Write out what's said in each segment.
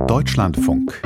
Deutschlandfunk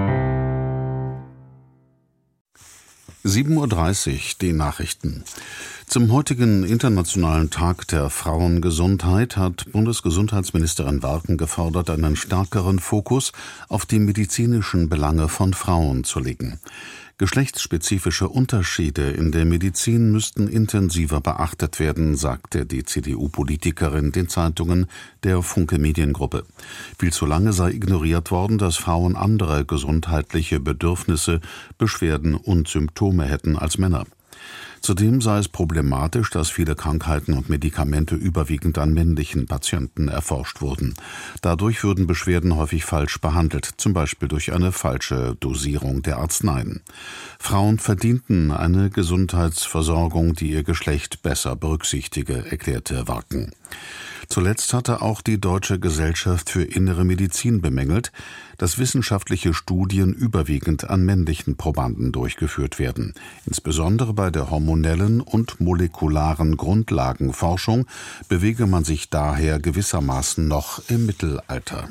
7:30 Uhr, die Nachrichten. Zum heutigen Internationalen Tag der Frauengesundheit hat Bundesgesundheitsministerin Warken gefordert, einen stärkeren Fokus auf die medizinischen Belange von Frauen zu legen. Geschlechtsspezifische Unterschiede in der Medizin müssten intensiver beachtet werden, sagte die CDU-Politikerin den Zeitungen der Funke Mediengruppe. Viel zu lange sei ignoriert worden, dass Frauen andere gesundheitliche Bedürfnisse, Beschwerden und Symptome hätten als Männer. Zudem sei es problematisch, dass viele Krankheiten und Medikamente überwiegend an männlichen Patienten erforscht wurden. Dadurch würden Beschwerden häufig falsch behandelt, zum Beispiel durch eine falsche Dosierung der Arzneien. Frauen verdienten eine Gesundheitsversorgung, die ihr Geschlecht besser berücksichtige, erklärte Warken. Zuletzt hatte auch die Deutsche Gesellschaft für Innere Medizin bemängelt, dass wissenschaftliche Studien überwiegend an männlichen Probanden durchgeführt werden. Insbesondere bei der hormonellen und molekularen Grundlagenforschung bewege man sich daher gewissermaßen noch im Mittelalter.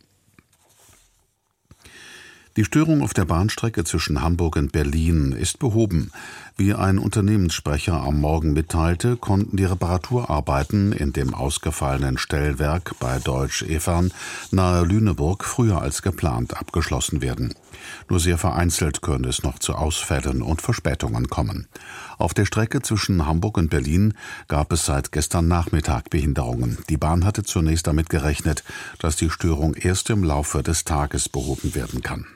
Die Störung auf der Bahnstrecke zwischen Hamburg und Berlin ist behoben. Wie ein Unternehmenssprecher am Morgen mitteilte, konnten die Reparaturarbeiten in dem ausgefallenen Stellwerk bei Deutsch Evern nahe Lüneburg früher als geplant abgeschlossen werden. Nur sehr vereinzelt könne es noch zu Ausfällen und Verspätungen kommen. Auf der Strecke zwischen Hamburg und Berlin gab es seit gestern Nachmittag Behinderungen. Die Bahn hatte zunächst damit gerechnet, dass die Störung erst im Laufe des Tages behoben werden kann.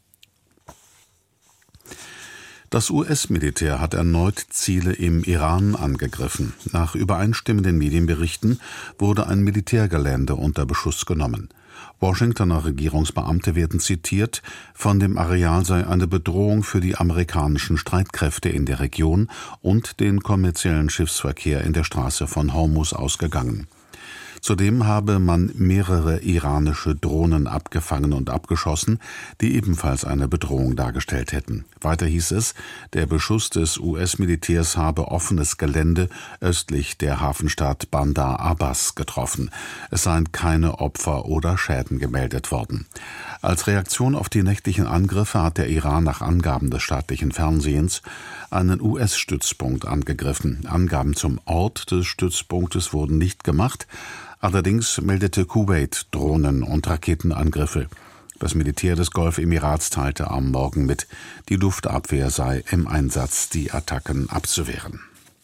Das US-Militär hat erneut Ziele im Iran angegriffen. Nach übereinstimmenden Medienberichten wurde ein Militärgelände unter Beschuss genommen. Washingtoner Regierungsbeamte werden zitiert, von dem Areal sei eine Bedrohung für die amerikanischen Streitkräfte in der Region und den kommerziellen Schiffsverkehr in der Straße von Hormuz ausgegangen. Zudem habe man mehrere iranische Drohnen abgefangen und abgeschossen, die ebenfalls eine Bedrohung dargestellt hätten. Weiter hieß es, der Beschuss des US-Militärs habe offenes Gelände östlich der Hafenstadt Bandar Abbas getroffen. Es seien keine Opfer oder Schäden gemeldet worden. Als Reaktion auf die nächtlichen Angriffe hat der Iran nach Angaben des staatlichen Fernsehens einen US-Stützpunkt angegriffen. Angaben zum Ort des Stützpunktes wurden nicht gemacht. Allerdings meldete Kuwait Drohnen- und Raketenangriffe. Das Militär des Golfemirats teilte am Morgen mit, die Luftabwehr sei im Einsatz, die Attacken abzuwehren.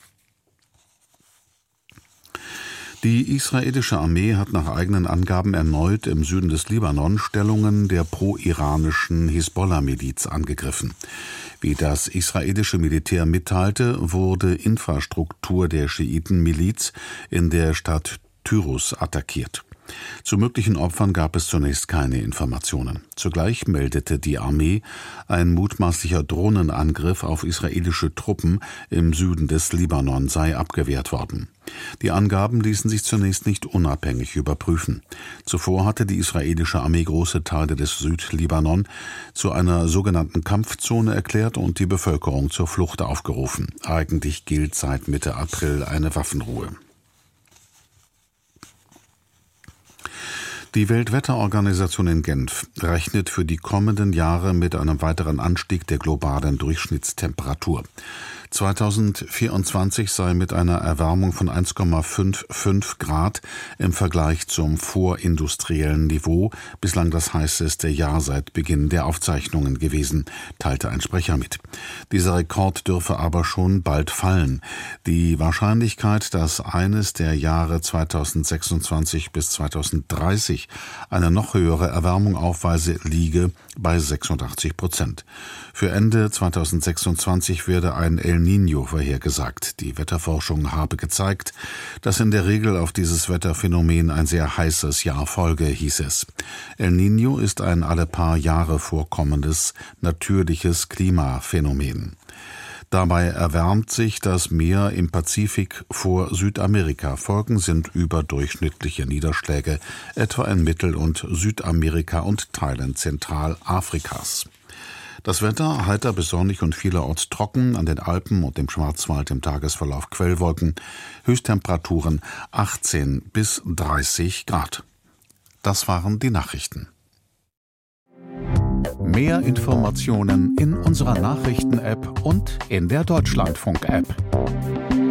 Die israelische Armee hat nach eigenen Angaben erneut im Süden des Libanon Stellungen der pro-iranischen Hisbollah-Miliz angegriffen. Wie das israelische Militär mitteilte, wurde Infrastruktur der Schiiten-Miliz in der Stadt Tyrus attackiert. Zu möglichen Opfern gab es zunächst keine Informationen. Zugleich meldete die Armee, ein mutmaßlicher Drohnenangriff auf israelische Truppen im Süden des Libanon sei abgewehrt worden. Die Angaben ließen sich zunächst nicht unabhängig überprüfen. Zuvor hatte die israelische Armee große Teile des Südlibanon zu einer sogenannten Kampfzone erklärt und die Bevölkerung zur Flucht aufgerufen. Eigentlich gilt seit Mitte April eine Waffenruhe. Die Weltwetterorganisation in Genf rechnet für die kommenden Jahre mit einem weiteren Anstieg der globalen Durchschnittstemperatur. 2024 sei mit einer Erwärmung von 1,55 Grad im Vergleich zum vorindustriellen Niveau bislang das heißeste Jahr seit Beginn der Aufzeichnungen gewesen, teilte ein Sprecher mit. Dieser Rekord dürfe aber schon bald fallen. Die Wahrscheinlichkeit, dass eines der Jahre 2026 bis 2030 eine noch höhere Erwärmung aufweise, liege bei 86%. Für Ende 2026 werde ein El Niño vorhergesagt. Die Wetterforschung habe gezeigt, dass in der Regel auf dieses Wetterphänomen ein sehr heißes Jahr folge, hieß es. El Niño ist ein alle paar Jahre vorkommendes, natürliches Klimaphänomen. Dabei erwärmt sich das Meer im Pazifik vor Südamerika. Folgen sind überdurchschnittliche Niederschläge, etwa in Mittel- und Südamerika und Teilen Zentralafrikas. Das Wetter heiter bis sonnig und vielerorts trocken, an den Alpen und dem Schwarzwald im Tagesverlauf Quellwolken, Höchsttemperaturen 18 bis 30 Grad. Das waren die Nachrichten. Mehr Informationen in unserer Nachrichten-App und in der Deutschlandfunk-App.